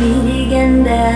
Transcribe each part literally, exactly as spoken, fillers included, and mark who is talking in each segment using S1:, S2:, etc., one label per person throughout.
S1: берген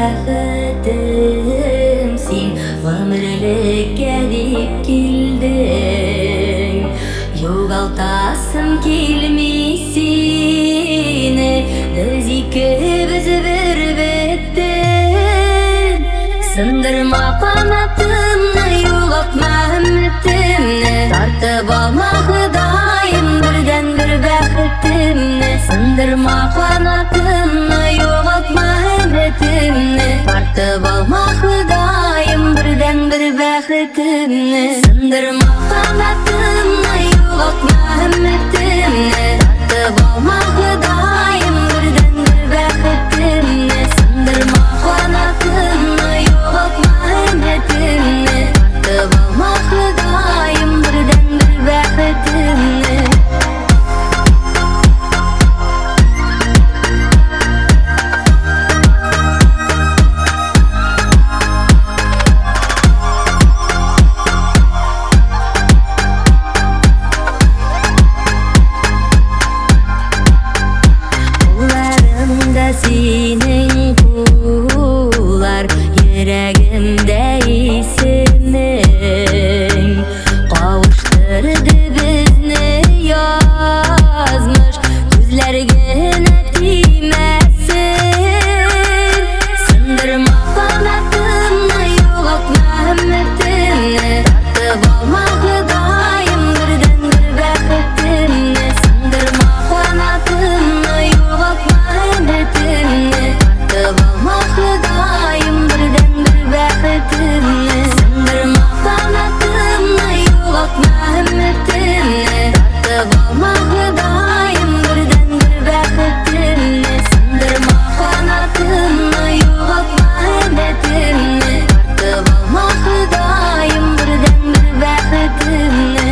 S1: бәхетім сен, өмірлікке деп келдің. Жоғалтасым келмей сені, біз екеуміз бір беттен. Сындырма қанатымны, жоғалтма үмітімні, тартып алма Құдайым бірден бір бәхетімні. Сындырма қанатымны, жоғалтма үмітімні, тартып алма Құдайым бірден бір бәхетімні. Сындырма қанатымны, жоғалтма үмітімні, тартып алма Құдайым бірден бір бәхетімні. Сындырма қанатымны, жоғалтма үмітімні, тартып алма Құдайым бірден бір бәхетімні. Сенің құлар, жүрегімде есімің, қауыштырды бізні язмыш, көзлерге тимесін. Сындырма қанатымны, жоғалтма үмітімні, тартып алма Құдайым бірден бір бәхетімні. Сындырма қанатымны, жоғалтма үмітімні, тартып алма Құдайым бірден бір бәхетімні. Сындырма қанатымны, жоғалтма үмітімні, тартып алма Құдайым бірден бір бәхетімні. Сындырма қанатымны, жоғалтма үмітімні, тартып алма Құдайым бірден бір бәхетімні.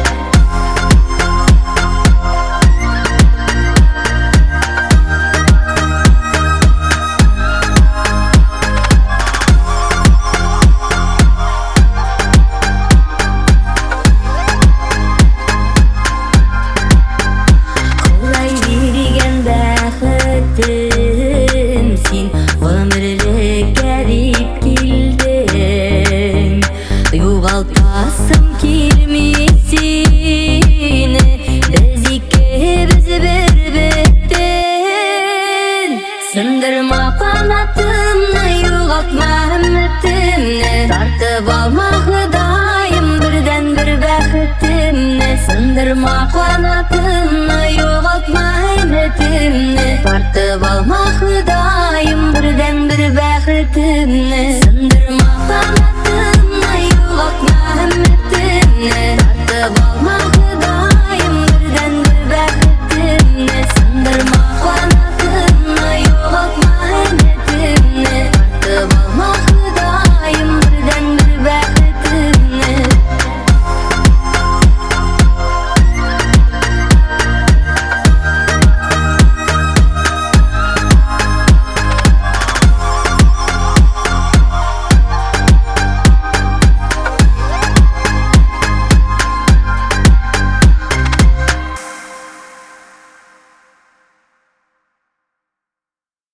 S1: Сен өмірлікке деп келдің, жоғалтасым келмей сені, біз екеуміз бір беттен. Сындырма қанатымны, жоғалтма үмітімні, тартып алма Құдайым бірден бір бәхетімні. Сындырма қанатымны, жоғалтма үмітімні, тартып алма Құдайым бірден бір бәхетімні.